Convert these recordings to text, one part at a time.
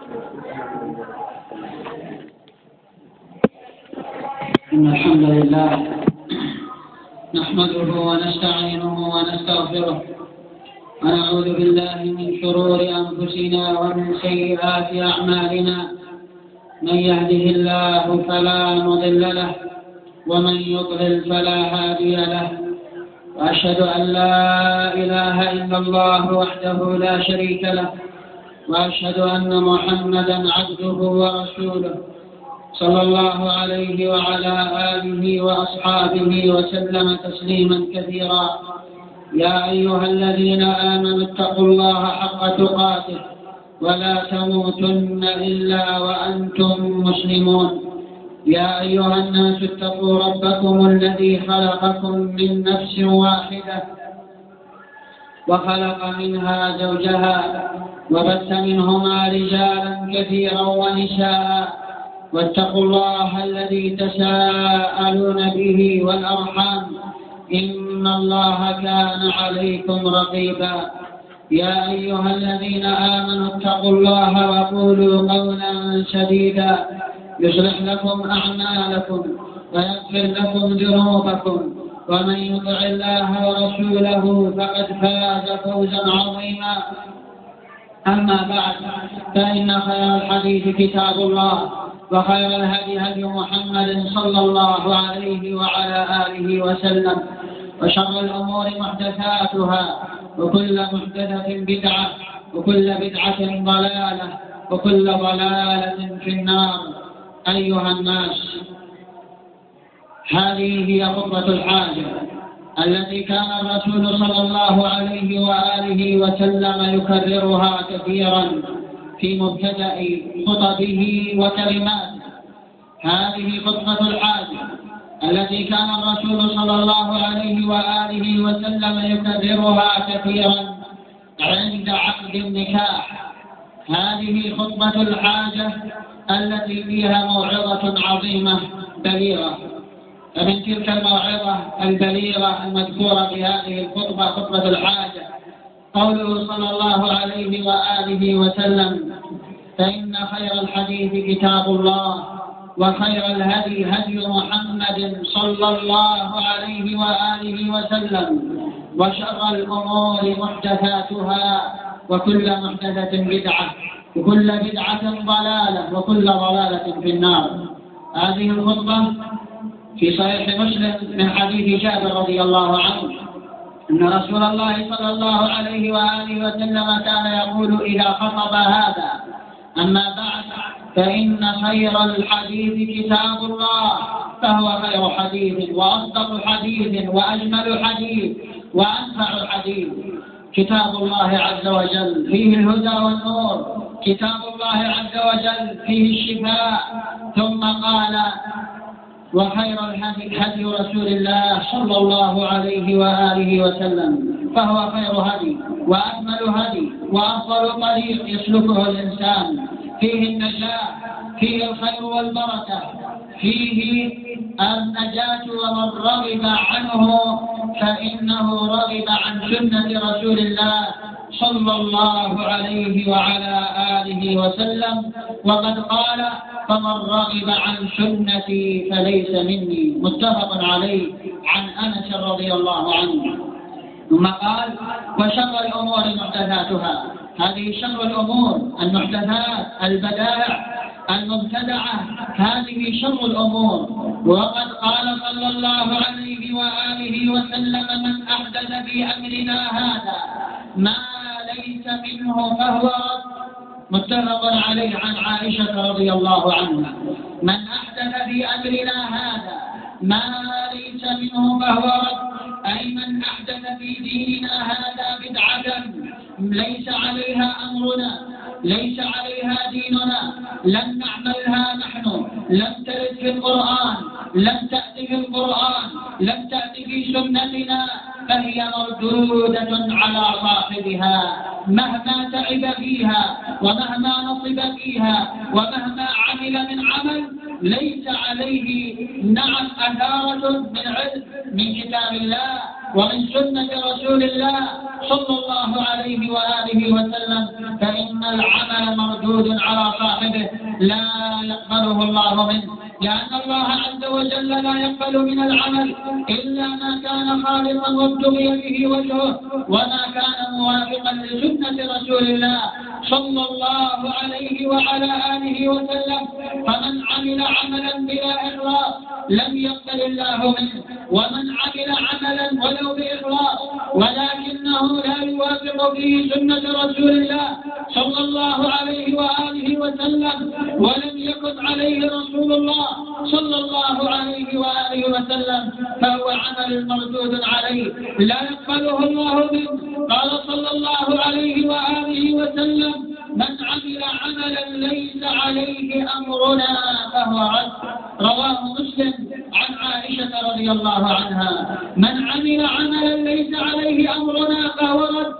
إن الحمد لله نحمده ونستعينه ونستغفره ونعوذ بالله من شرور أنفسنا ومن سيئات أعمالنا. من يهده الله فلا مضل له ومن يضلل فلا هادي له، وأشهد أن لا إله إلا الله وحده لا شريك له، وأشهد أن محمدا عبده ورسوله صلى الله عليه وعلى آله وأصحابه وسلم تسليما كثيرا. يا أيها الذين آمنوا اتقوا الله حق تقاته ولا تموتن إلا وأنتم مسلمون. يا أيها الناس اتقوا ربكم الذي خلقكم من نفس واحدة وخلق منها زوجها وبث منهما رجالا كثيرا ونساء، واتقوا الله الذي تساءلون به والأرحام إن الله كان عليكم رقيبا. يا أيها الذين آمنوا اتقوا الله وقولوا قولا سديدا يصلح لكم أعمالكم ويغفر لكم ذنوبكم، ومن يطع الله ورسوله فقد فاز فوزا عظيما. أما بعد، فإن خير الحديث كتاب الله، وخير الهدي هدي محمد صلى الله عليه وعلى آله وسلم، وشر الأمور محدثاتها، وكل محدثة بدعة، وكل بدعة ضلالة، وكل ضلالة في النار. أيها الناس، هذه هي خطبة الحاجة التي كان الرسول صلى الله عليه وآله وسلم يكررها كثيرا في مبتدأ خطبه وكلماته. هذه خطبة الحاجة التي كان الرسول صلى الله عليه وآله وسلم يكررها كثيرا عند عقد النكاح. هذه خطبة الحاجة التي فيها موعظة عظيمة بليغة. فمن تلك الموعظة البليغة المذكورة في هذه الخطبة، خطبة الحاجة، قوله صلى الله عليه وآله وسلم: فإن خير الحديث كتاب الله، وخير الهدي هدي محمد صلى الله عليه وآله وسلم، وشر الأمور محدثاتها، وكل محدثة بدعة، وكل بدعة ضلالة، وكل ضلالة في النار. هذه الخطبة في صحيح مسلم من حديث جابر رضي الله عنه أن رسول الله صلى الله عليه وآله وسلم كان يقول إذا خطب هذا: أما بعد، فإن خير الحديث كتاب الله، فهو خير حديث وأصدق حديث وأجمل حديث وأنفع حديث. كتاب الله عز وجل فيه الهدى والنور، كتاب الله عز وجل فيه الشفاء. ثم قال: وخير الهدي هدي رسول الله صلى الله عليه وآله وسلم، فهو خير هدي وأكمل هدي وأفضل طريق يسلكه الإنسان، فيه النجاة، فيه الخير والبركة، فيه النجاة. ومن رغب عنه فإنه رغب عن سنة رسول الله صلى الله عليه وعلى آله وسلم، وقد قال: فمن رغب عن سنتي فليس مني، متفق عليه عن أنس رضي الله عنه. ثم قال: وشر الأمور محدثاتها. هذه شر الأمور المحدثات، البدائع المبتدعة، هذه شر الأمور. وقد قال صلى الله عليه وآله وسلم: من أحدث في أمرنا هذا ما ليس منه فهو رد، متفق عليه عن عائشة رضي الله عنها. من أحدث في أمرنا هذا ما ليس منه فهو رد، أي من أحدث في ديننا هذا بدعة ليس عليها أمرنا، ليس عليها ديننا، لم نعملها نحن، لم ترد في القرآن، لم تأتي في القرآن، لم تأتي في سنتنا، فهي مردودة على صاحبها مهما تعب فيها، ومهما نصب فيها، ومهما عمل من عمل، ليس عليه نعم أثارة من علم من كتاب الله ومن سنة رسول الله صلى الله عليه وآله وسلم، فإن العمل مردود على صاحبه لا يقبله الله منه، لأن الله عز وجل لا يقبل من العمل إلا ما كان خالصا وابتغي به وجهه، وما كان موافقا لسنة رسول الله صلى الله عليه وعلى آله وسلم. فمن عمل عملا بلا إخلاص لم يقبل الله منه، ومن عمل عملا ولو بإخلاص ولكنه لا يوافق فيه سنة رسول الله صلى الله عليه وآله وسلم، ولم يكن عليه رسول الله صلى الله عليه وآله وسلم، فهو عمل مردود عليه لا يقبله الله منه. قال صلى الله عليه وآله وسلم: من عمل عملا ليس عليه أمرنا فهو رد. رواه مسلم عن عائشة رضي الله عنها: من عمل عملا ليس عليه أمرنا فهو رد.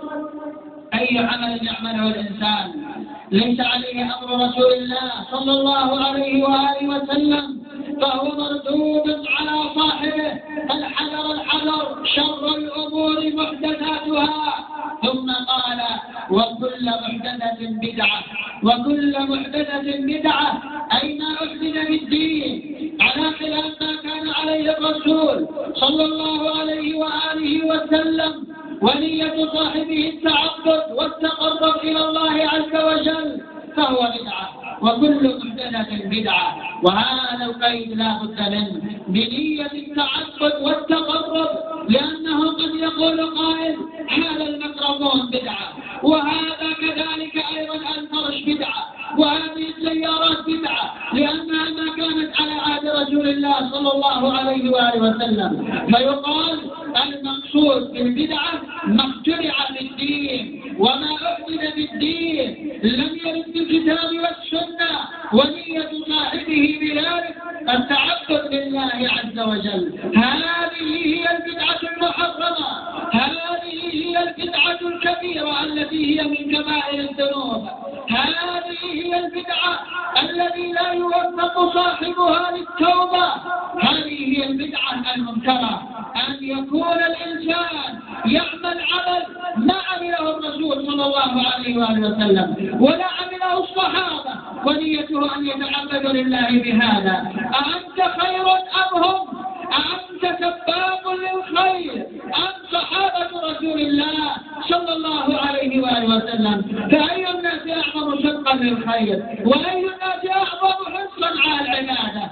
أي عمل يعمله الإنسان ليس عليه أمر رسول الله صلى الله عليه وآله وسلم فهو مردود على صاحبه. فالحذر الحذر، شر الأمور محدثاتها. ثم قال: وكل محدثة بدعة. وكل محدثة بدعة أي ما أحدث بالدين على خلاف ما كان عليه الرسول صلى الله عليه وآله وسلم، ونية صاحبه التعبد والتقرب إلى الله عز وجل، فهو بدعة. وكل محدثة بدعة، وهذا القيد لا بد منه، بنية التعبد والتقرب، لأنه قد يقول قائل: هذا الميكروفون بدعة، وهذا كذلك أيضا الفرش بدعة، وهذه السيارات بدعة، لأنها ما كانت على عهد رسول الله صلى الله عليه وآله وسلم. فيقال المقصود بالبدعة ما اخترع في الدين، وما أحدث بالدين لم يرد في الكتاب والسنة، ونية صاحبه بذلك التعبد لله عز وجل. هذه هي البدعة المحرمة، هذه هي البدعة الكبيرة التي هي من كبائر الذنوب، هذه هي البدعة التي لا يوفق صاحبها للتوبة، هذه هي البدعة المنكرة. أن يكون الإنسان يعمل عمل ما عمله الرسول صلى الله عليه وآله وسلم ولا عمله الصحابة، ونيته أن يتعبد لله بهذا. أأنت خير أم هم؟ أأنت سباق للخير أم صحابة رسول الله صلى الله عليه وآله وسلم؟ فأي الناس أعظم سبقا للخير، وأي الناس أعظم حرصا على العبادة؟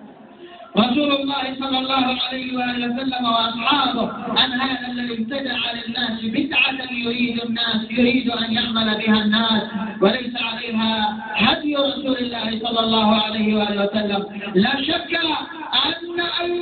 رسول الله صلى الله عليه وآله وسلم وأصحابه أن هذا الذي ابتدع للناس بدعة يريد أن يعمل بها الناس وليس عليها هدي رسول الله صلى الله عليه وآله وسلم. لا شك أن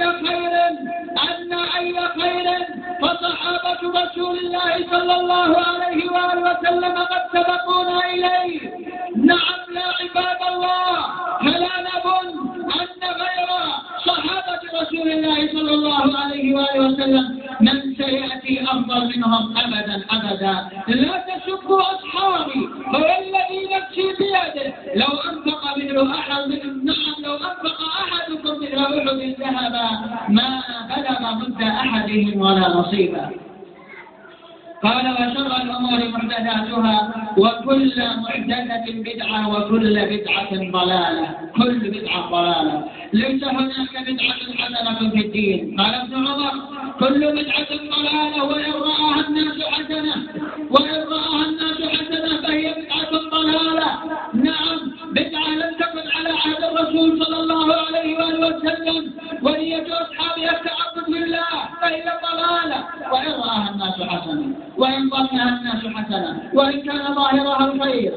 أي خير فصحابة رسول الله صلى الله عليه وآله وسلم قد سبقونا إليه. نعم يا عباد الله، فلا نظن أن غير صحابة رسول الله صلى الله عليه وآله وسلم من سيأتي أفضل منهم أبدا أبدا. لا تسبوا أصحابي، فوالذي نفسي بيده لو أنفق مثل أحدكم مثل أحد ذهبا ما بلغ مد أحدهم ولا نصيبا. قال: وشر الأمور محدثاتها، وكل محدثة بدعة، وكل بدعة ضلالة. كل بدعة ضلالة، ليس هناك بدعة حسنة في الدين. قال ابن عمر: كل بدعة ضلالة، وإن رآها الناس حسنة فهي بدعة ضلالة. نعم، بدعة لم تكن على عهد الرسول صلى الله عليه وآله وسلم، ونية أصحابها التعبد لله، فهي ضلالة. وإن رآها الناس حسنة، وإن ظنها الناس حسنة، وإن كان ظاهرها الخير،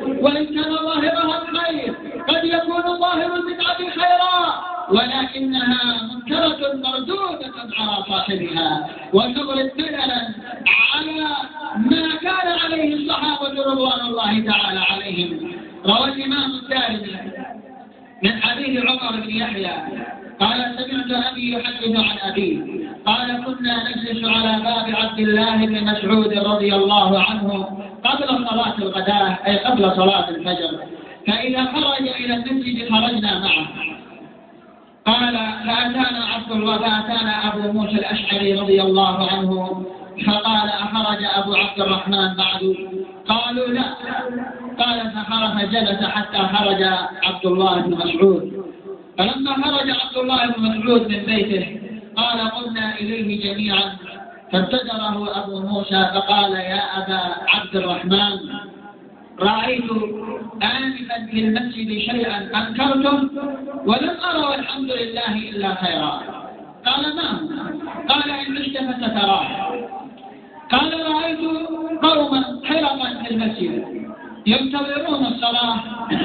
قد يكون ظاهر البدعة خيرا، ولكنها منكرة مردودة على صاحبها. ونضرب مثلا على ما كان عليه الصحابة رضوان الله تعالى عليهم. روى الإمام الدارمي من حديث عمر بن يحيى قال: سمعت أبي يحدث عن أبيه قال: كنا نجلس على باب عبد الله بن مسعود رضي الله عنه قبل صلاة الغداء، أي قبل صلاة الفجر، فإذا خرج إلى المسجد خرجنا معه، قال فأتانا أبو موسى الأشعري رضي الله عنه فقال أخرج أبو عبد الرحمن بعد؟ قالوا لا. قال فخرج جلس حتى خرج عبد الله بن مسعود. فلما خرج عبد الله بن مسعود من بيته قال قمنا إليه جميعا فابتدره أبو موسى فقال يا أبا عبد الرحمن رأيت آنفا في المسجد شيئا أنكرته ولم أرى والحمد لله إلا خيرا. قال ما هو؟ قال إن عشت فستراه. قال رأيت قوما حرقا في المسجد ينتظرون الصلاة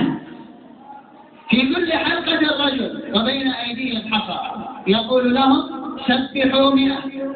في كل حلقة الرجل وبين أيديهم حصى يقول لهم سبحوا 100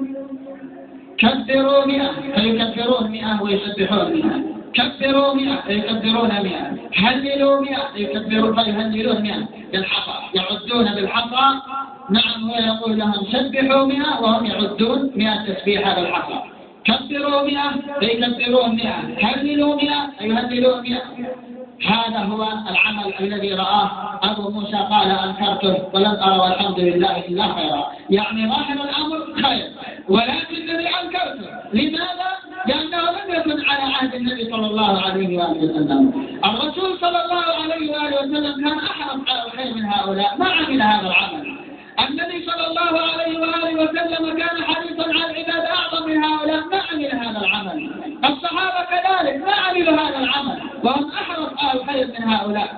كبروا 100 فيكبرون 100 ويسبحون 100 كبروا 100 فيكبرون 100 هللوا 100 فيهللون 100 بالحصى يعدون بالحصى. نعم هو يقول لهم سبحوا 100 وهم يعدون 100 تسبيحة بالحصى كبروا 100 فيكبرون 100 هللوا 100 فيهللون 100. هذا هو العمل الذي رآه أبو موسى قال أنكرته ولم أرى والحمد لله إلا خيرا. يعني ظاهر الأمر خير ولكنني أنكرته. لماذا؟ لأنه لم يكن على عهد النبي صلى الله عليه وآله وسلم. الرسول صلى الله عليه وآله وسلم كان أحرص على الخير من هؤلاء ما عمل هذا العمل. النبي صلى الله عليه وآله وسلم كان حريصا على العباد أعظم من هؤلاء ما عمل هذا العمل. الصحابة كذلك ما عملوا هذا العمل وهم أحرص على الخير من هؤلاء.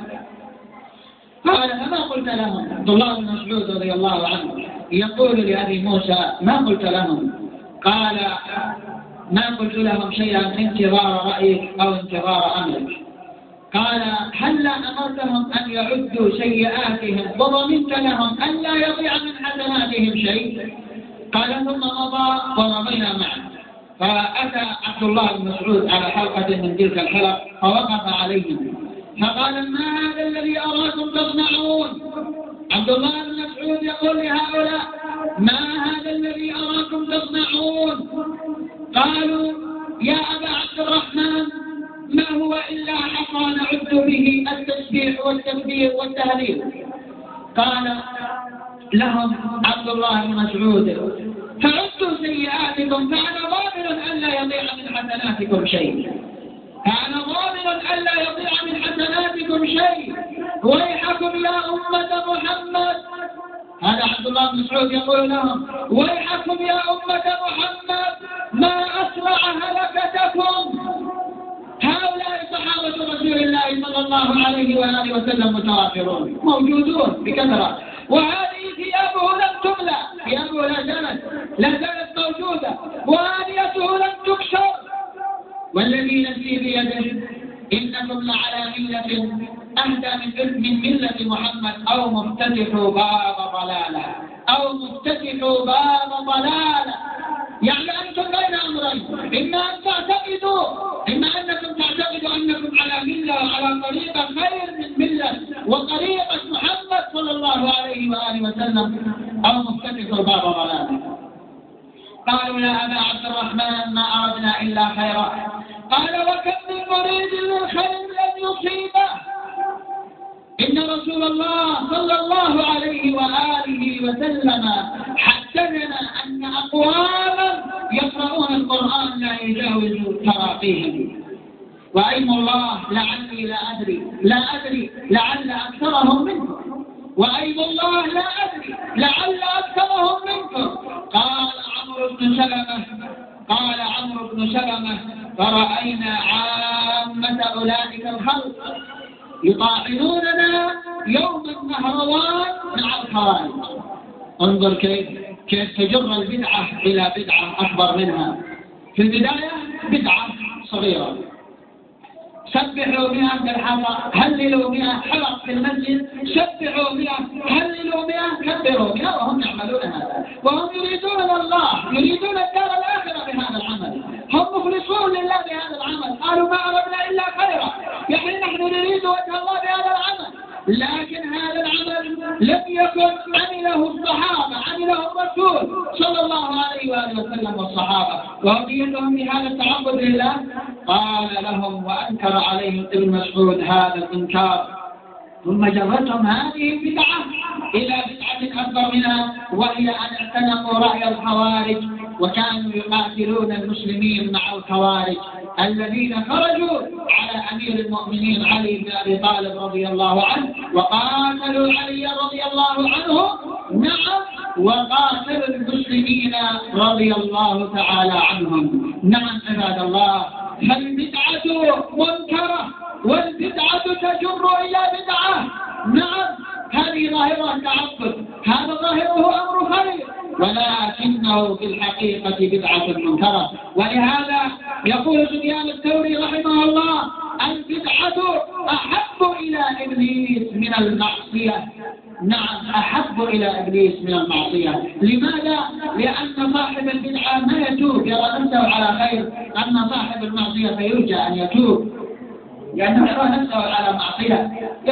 قال فما قلت لهم؟ عبد الله بن مسعود رضي الله عنه يقول لأبي موسى ما قلت لهم؟ قال ما قلت لهم شيئا انتظار رأيك أو انتظار أمرك. قال هل أمرتهم أن يعدوا سيئاتهم وضمنت لهم أن لا يضيع من حسناتهم شيء؟ قال ثم مضى ومضينا معه. فأتى عبد الله بن مسعود على حلقة من تلك الحلق فوقف عليهم فقال ما هذا الذي أراكم تصنعون؟ عبد الله بن مسعود يقول لهؤلاء ما هذا الذي أراكم تصنعون؟ قالوا يا أبا عبد الرحمن ما هو إلا حصى نعد به التسبيح والتكبير والتهليل. قال لهم عبد الله بن مسعود فعدوا سيئاتكم فأنا ضامن أن لا يضيع من حسناتكم شيء. فأنا ضامن أن لا يضيع من حسناتكم شيء. ويحكم يا أمة محمد. هذا عبد الله بن مسعود يقول لهم ويحكم يا أمة محمد ما أسرع هلكتكم. هؤلاء صحابة رسول الله صلى الله عليه وآله وسلم متوافرون موجودون بكثرة وهذه ثيابه لم تملأ ثيابه لا زالت موجودة وآنيته لم تكسر. والذي نفسي بيده إنكم لعلى ملة أهدى من ملة محمد أو مفتتحوا باب ضلالة أو مفتتحوا باب ضلالة. يعني أنتم بين أمرين إما أن تعتقدوا أنكم على ملة وعلى طريقة خير من ملة وطريقة محمد صلى الله عليه وآله وسلم أو مفتتحوا باب ضلالة. قالوا يا أبا عبد الرحمن ما أردنا إلا خيرا. قال وكم من مريد للخير لم يصيبه. إن رسول الله صلى الله عليه وآله وسلم حدثنا أن أقواما يقرؤون القرآن لا يجاوز تراقيهم. وأيم الله لعلي لا أدري لعل أكثرهم منكم. وأيم الله لا أدري لعل أكثرهم منكم. قال عمرو بن سلمة فرأينا عامة أولئك الخلق يطاعنوننا يوم النهروان مع الخوارج. انظر كيف تجر البدعة إلى بدعة أكبر منها. في البداية بدعة صغيرة سبحوا 100 بالحصى هللوا 100 حلق في المسجد سبحوا 100 هللوا 100 كبروا 100 وهم يعملون هذا وهم يريدون الله يريدون الدار الآخرة بهذا العمل. هم مخلصون لله بهذا العمل. قالوا ما أردنا إلا خيرا. يعني نحن نريد وجه الله بهذا العمل. لكن هذا العمل لم يكن عمله الصحابة عمله الرسول صلى الله عليه وآله وسلم والصحابة وهديتهم بهذا التعبد لله. قال لهم وأنكر عليهم ابن مسعود هذا الإنكار ثم جرتهم هذه البدعة إلى بدعة أكبر منها، وهي أن اعتنقوا رأي الخوارج، وكانوا يقاتلون المسلمين مع الخوارج الذين خرجوا على أمير المؤمنين علي بن أبي طالب رضي الله عنه، وقاتلوا علي رضي الله عنه، نعم، وقاتلوا المسلمين رضي الله تعالى عنهم. نعم عباد الله، فالبدعة منكرة، والبدعة تجر إلى بدعة. نعم، هذه ظاهرة تعبد، هذا ظاهره أمر خير، ولكنه في الحقيقة بدعة منكرة. ولهذا يقول سفيان الثوري رحمه الله: البدعة أحب إلى إبليس من المعصية. نعم، أحب إلى إبليس من المعصية. لماذا؟ لأن صاحب البدعة ما يتوب، يرى نفسه على خير، أما صاحب المعصية فيرجى أن يتوب، لأنه يرى نفسه على معصية،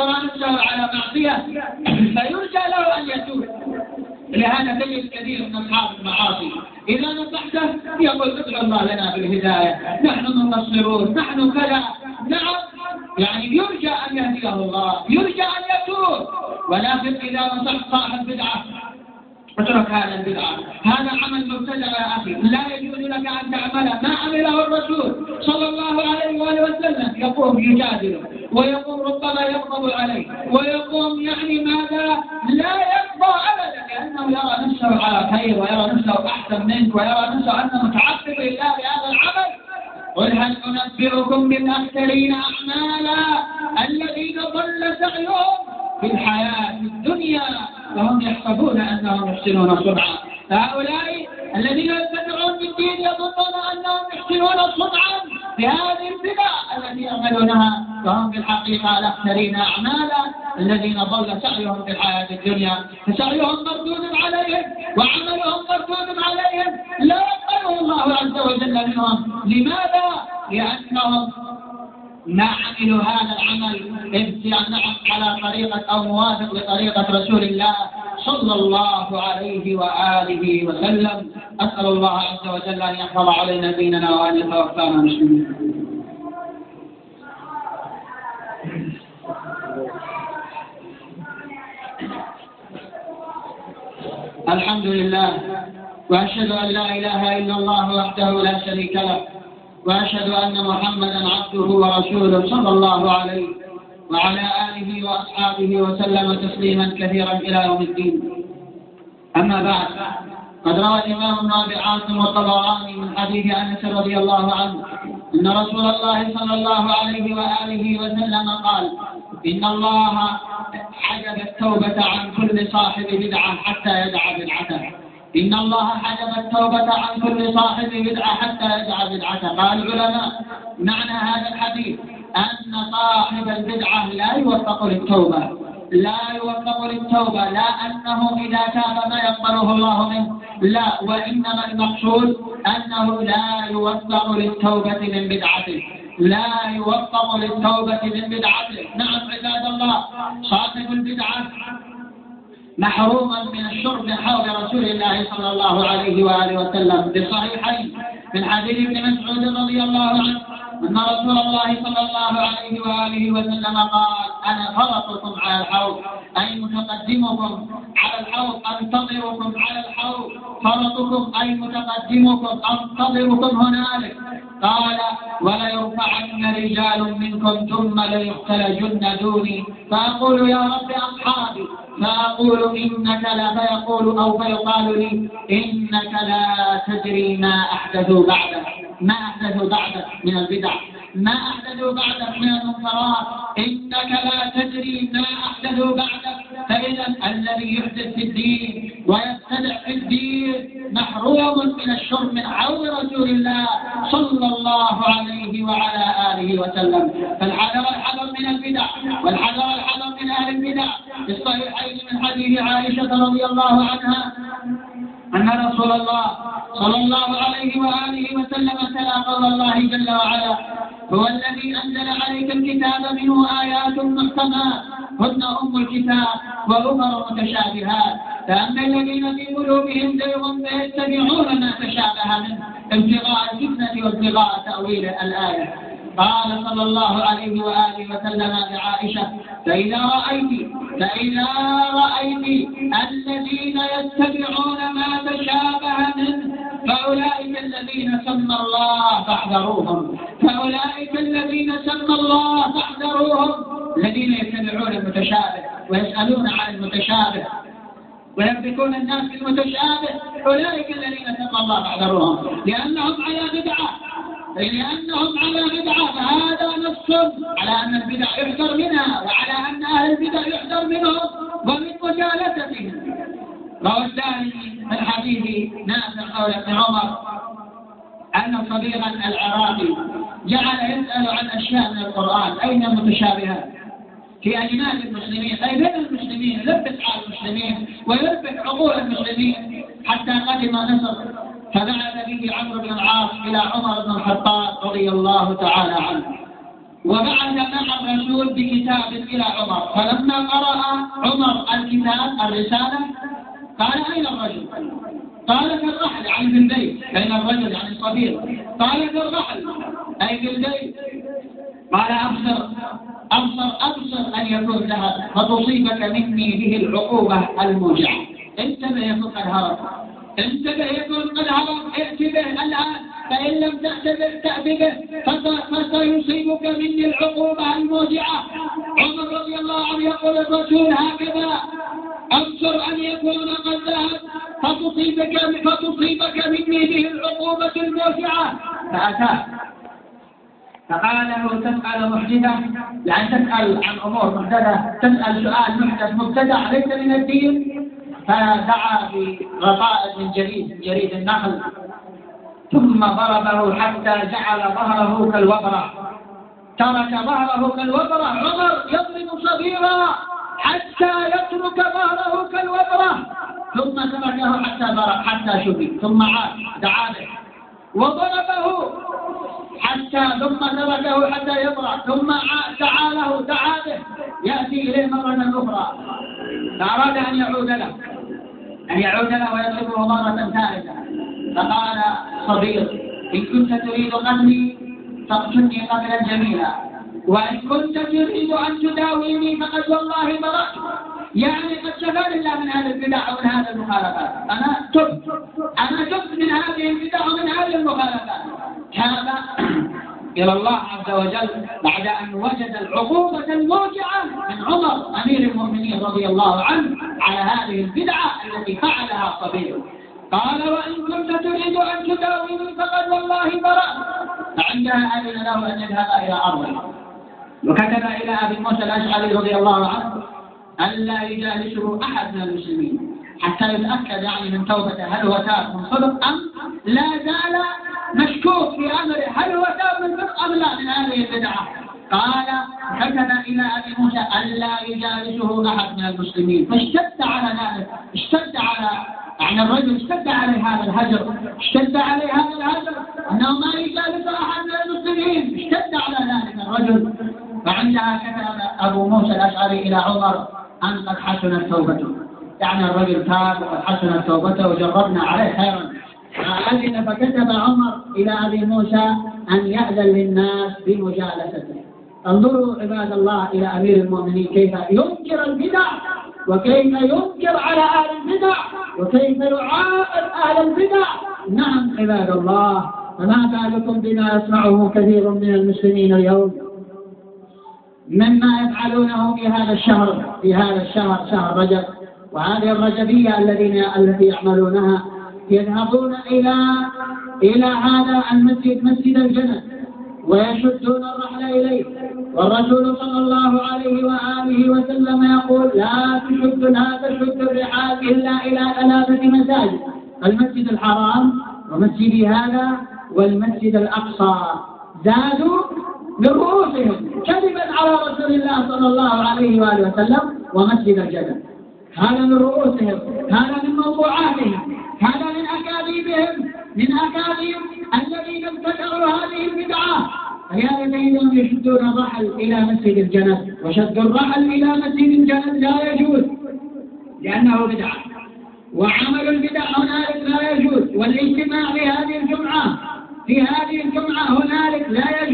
فيرجى له أن يتوب. لهذا تجد كثير من أصحاب المعاصي إذا نصحته يقول: ادعو الله لنا بالهداية، نحن منصرون، نحن كذا. نعم، يعني يرجى أن يهديه الله، يرجى أن يتوب. ولكن إذا نصحت صاحب بدعة: اترك هذا البدعة، هذا عمل مبتدع يا أخي، لا يجوز لك أن تعمله، ما عمله الرسول صلى الله عليه وآله وسلم. يقوم يجادله، ويقوم ربما يغضب عليه، ويقوم يعني ماذا؟ لا يرضى أبدا، لأنه يرى نفسه على خير، ويرى نفسه أحسن منك، ويرى نفسه أنه متعبد لله بهذا العمل. قل هل أنبئكم بالأخسرين أعمالا الذين ضل سعيهم في الحياة الدنيا وهم يحسبون أنهم يحسنون صنعا. هؤلاء الذين يتبعون بالدين يظنون أنهم يحسنون صنعا بهذه البدع التي يعملونها، وهم في الحقيقة الأخسرين أعمالا الذين ضل سعيهم في الحياة الدنيا، فسعيهم مردود عليهم وعملهم مردود عليهم، لا يقبله الله عز وجل منهم. لماذا؟ لأنهم ما عملوا هذا العمل ابتداء على طريقة أو موافق لطريقة رسول الله صلى الله عليه وآله وسلم. أسأل الله عز وجل أن يحفظ علينا ديننا وأن يتوفانا مسلمين. الحمد لله، وأشهد أن لا إله إلا الله وحده لا شريك له، وأشهد أن محمدا عبده ورسوله صلى الله عليه وعلى آله وأصحابه وسلم تسليما كثيرا إلى يوم الدين. أما بعد، قد روى الإمام ابن أبي عاصم والطبراني من حديث أنس رضي الله عنه أن رسول الله صلى الله عليه وآله وسلم قال: إن الله حجب التوبة عن كل صاحب بدعة حتى يدع بدعته. إن الله حجب التوبة عن كل صاحب بدعة حتى يدع بدعته. قال العلماء: معنى هذا الحديث أن صاحب البدعة لا يوفق للتوبة، لا أنه إذا تاب ما يقبله الله منه، لا، وإنما المقصود أنه لا يوفق للتوبة من بدعته، نعم عباد الله، صاحب البدعة محروما من الشرب من حوض رسول الله صلى الله عليه وآله وسلم. بالصحيحين من حديث ابن مسعود رضي الله عنه أن رسول الله صلى الله عليه وآله وسلم قال: أنا فرطكم على الحوض، أي متقدمكم على الحوض، أنتظركم على الحوض، فرطكم أي متقدمكم، أنتظركم هنالك. قال: وليرفعن رجال منكم ثم ليختلجن دوني، فأقول يا رب أصحابي، فأقول إنك لا، فيقول أو فيقال لي إنك لا تدري ما أحدثوا بعدك من البدع، ما أحدثوا بعدك من المنكرات، إنك لا تدري ما أحدثوا بعدك. فإذا الذي يحدث في الدين ويبتدع في الدين محروم من الشرب من حوض رسول الله صلى الله عليه وعلى آله وسلم. فالحذر من البدع، والحذر من أهل البدع. في الصحيحين من حديث عائشة رضي الله عنها أن رسول الله صلى الله عليه وآله وسلم تلا قول الله جل وعلا: هو الذي أنزل عليك الكتاب منه آيات محكمات هن أم الكتاب وأخر متشابهات، فأما الذين في قلوبهم زيغ فيتبعون ما تشابه منه ابتغاء الفتنة وابتغاء تأويل الآية. قال صلى الله عليه وآله وسلم لعائشة: فإذا رأيت الذين يتبعون ما تشابه منه فأولئك الذين سمى الله فاحذروهم. الذين يتبعون المتشابه ويسألون عن المتشابه ويملكون الناس بالمتشابه، أولئك الذين سمى الله فاحذروهم، لأنهم على بدعة. فهذا نص على أن البدع يحذر منها، وعلى أن أهل البدع يحذر منهم ومن مجالستهم. روى الدارمي من حديث نافع مولى بن عمر أن صديقا العراقي جعل يسأل عن أشياء من القرآن: أين المتشابهات في أجناس المسلمين، أي بين المسلمين، يلبس على المسلمين ويلبس عقول المسلمين، حتى قدم مصر فبعث به عمرو بن العاص إلى عمر بن الخطاب رضي الله تعالى عنه، وبعث مع الرسول بكتاب إلى عمر. فلما قرأ عمر الكتاب الرسالة قال: أين الرجل؟ قال: في الرحل، يعني في البيت. أين الرجل؟ يعني الصغير. قال: في الرحل، أي في البيت. قال: أبصر أن يكون لها فتصيبك مني به العقوبة الموجعة. انتبه يكون قد هرب، ائت به الآن، فإن لم تأت به فسيصيبك مني العقوبة الموجعة. عمر رضي الله عنه يقول الرسول هكذا: أبصر أن يكون قد ذهب فتصيبك مني به العقوبة الموجعة. فأتاه فقال له: تسأل محدثة، يعني تسأل عن أمور محدثة، تسأل سؤال محدث مبتدع ليس من الدين. فدعا بغطاء من جريد النخل، ثم ضربه حتى جعل ظهره كالوبرة، ترك ظهره كالوبرة. عمر يضرب صغيرا حتى يترك ظهره كالوبرة، ثم تركه حتى شفي، ثم عاد دعا به وضربه ثم تركه حتى يبرأ، ثم دعا به يأتي إليه مرة أخرى، فأراد أن يعود له ويطلبه مرة ثالثة. فقال صغير: إن كنت تريد قتلي فاقتلني قتلا جميلا، وإن كنت تريد أن تداويني فقد والله برأت. يعني قد شفاني الله من هذه البدع ومن هذه المخالفات، أنا تبت من هذه البدع ومن هذه المخالفات. هذا إلى الله عز وجل بعد أن وجد العقوبة الموجعة من عمر أمير المؤمنين رضي الله عنه على هذه البدعة التي فعلها صغير. قال: وإن كنت تريد أن تداويني فقد والله برأت. فعندها أذن له أن يذهب إلى أرضه، وكتب إلى أبي موسى الأشعري رضي الله عنه ألا يجالسه أحد من المسلمين حتى يتأكد يعني من توبته، هل هو تاب من صدق أم لا زال مشكوك في أمره، هل هو تاب من صدق أم لا من هذه البدعة. قال: كتب إلى أبي موسى ألا يجالسه أحد من المسلمين. فاشتد على ذلك، الرجل اشتد عليه هذا الهجر، أنه ما يجالس أحد من المسلمين، اشتد على ذلك الرجل. فعندها كتب أبو موسى الأشعري إلى عمر أن قد حسنت توبته، يعني الرجل تاب وقد حسنت توبته وجربنا عليه خيرا. فأذن فكتب عمر إلى أبي موسى أن يأذن للناس بمجالسته. انظروا عباد الله إلى أمير المؤمنين كيف ينكر البدع، وكيف ينكر على أهل البدع، وكيف يعاقب أهل البدع. نعم عباد الله، فما بالكم بما يسمعه كثير من المسلمين اليوم مما يفعلونه في هذا الشهر شهر رجب، وهذه الرجبية التي يعملونها. يذهبون إلى هذا المسجد، مسجد الجنة، ويشدون الرحل إليه، والرسول صلى الله عليه وآله وسلم يقول: لا تشد الرحال إلا إلى 3 مساجد: المسجد الحرام، ومسجد هذا، والمسجد الأقصى. زادوا برؤوسهم كذبا على رسول الله صلى الله عليه وآله وسلم: ومسجد الجنة. هذا من رؤوسهم، هذا من موضوعاتهم، هذا من أكاذيبهم، الذين ابتدعوا هذه البدعة. فيا ليتهم يشدون الرحل إلى مسجد الجنة، وشد الرحل إلى مسجد الجنة لا يجوز لأنه بدعة، وعمل البدع هنالك لا يجوز، والاجتماع في هذه الجمعة هنالك لا يجوز،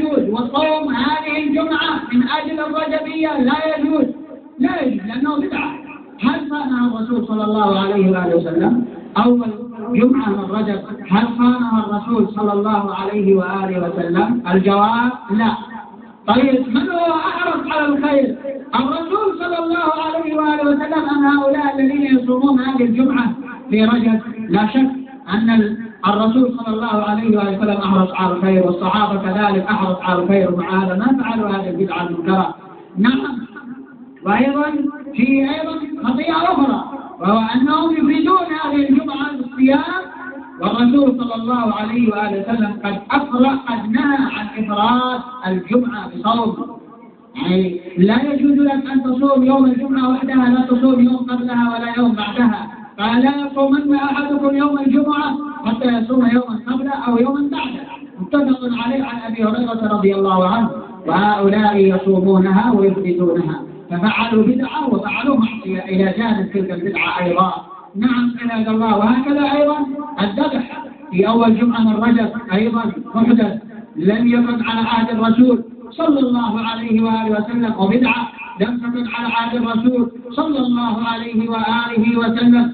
صوم هذه الجمعة من أجل الرجبية لا يجوز، لا يجوز لأنه بدعة. هل صامها الرسول صلى الله عليه وآله وسلم أول جمعة من رجب؟ هل صامها الرسول صلى الله عليه وآله وسلم؟ الجواب لا. طيب من هو أحرص على الخير، الرسول صلى الله عليه وآله وسلم أم هؤلاء الذين يصومون هذه الجمعة في رجب؟ لا شك أن الرسول صلى الله عليه وآله وسلم أحرص على الخير، والصحابة كذلك أحرص على الخير، ومع هذا ما فعلوا هذه البدعة المنكرة. نعم. وأيضا في أيضا خطيئة أخرى، وهو أنهم يفيدون هذه الجمعة بالصيام، والرسول صلى الله عليه وآله وسلم قد نهى عن إفراد الجمعة بصوم. يعني لا يجوز لك أن تصوم يوم الجمعة وحدها، لا تصوم يوم قبلها ولا يوم بعدها. قال لا يصومن أحدكم يوم الجمعة حتى يصوم يوما قبله أو يوما بعده، متفق عليه عن أبي هريرة رضي الله عنه. وهؤلاء يصومونها ويفردونها، ففعلوا بدعة وفعلوا معصية إلى جانب تلك البدعة أيضا. نعم عباد الله. وهكذا أيضا الذبح في أول جمعة من رجب أيضا محدث، لم يكن على عهد الرسول صلى الله عليه وآله وسلم، وبدعة لم تكن على عهد الرسول صلى الله عليه وآله وسلم.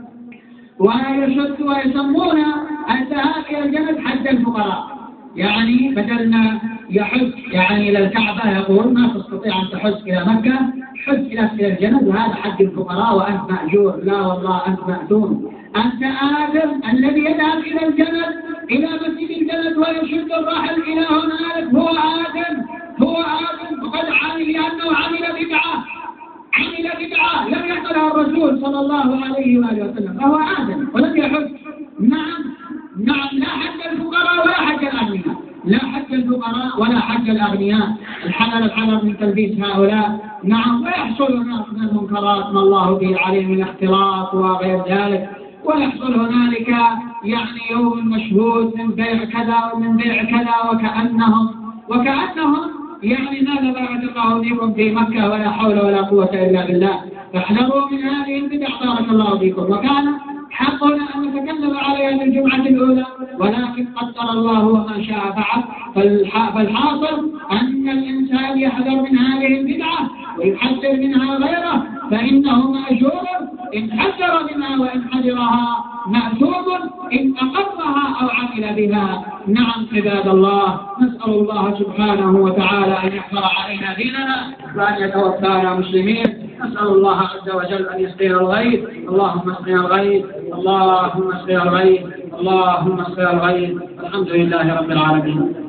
ويشد ويسمون الذهاب إلى الجنة حج الفقراء، يعني بدل ما يحج يعني إلى الكعبة يقول ما تستطيع أن تحج إلى مكة، حج إلى الجنة، وهذا حج الفقراء وأنت مأجور. لا والله أنت مأثوم، أنت آدم الذي يذهب إلى الجنة إلى مسجد الجنة ويشد الرحل إلى هنالك هو آدم، وقد عمل لأنه عمل بدعة لم يقلها الرسول صلى الله عليه وآله وسلم، فهو آدم ولم يحج. نعم لا حج الفقراء ولا حج الأغنياء، لا حج الفقراء ولا حج الأغنياء. الحذر من تلبيس هؤلاء. نعم. ويحصل هناك من المنكرات ما الله به عليهم من الاختلاط وغير ذلك، ويحصل هنالك يعني يوم مشهود من بيع كذا ومن بيع كذا، وكأنهم يعني ماذا بارك الله فيكم في مكة، ولا حول ولا قوة إلا بالله. فاحذروا من هذه البدع بارك الله فيكم. وكان حقنا أن نتكلم عليها في الجمعة الأولى، ولكن قدر الله وما شاء فعل. فالحاصل أن الإنسان يحذر من هذه البدعة ويحذر منها غيره، فإنه مأجور إن حذر منها، وإن حذرها مأثوم إن أقرها أو عمل بها. نعم عباد الله، نسأل الله سبحانه وتعالى أن يحفظ علينا ديننا وأن يتوفانا مسلمين. نسأل الله عز وجل أن يسقينا الغيث. اللهم اسقنا الغيث، اللهم اسقنا الغيث، اللهم اسقنا الغيث. الحمد لله رب العالمين.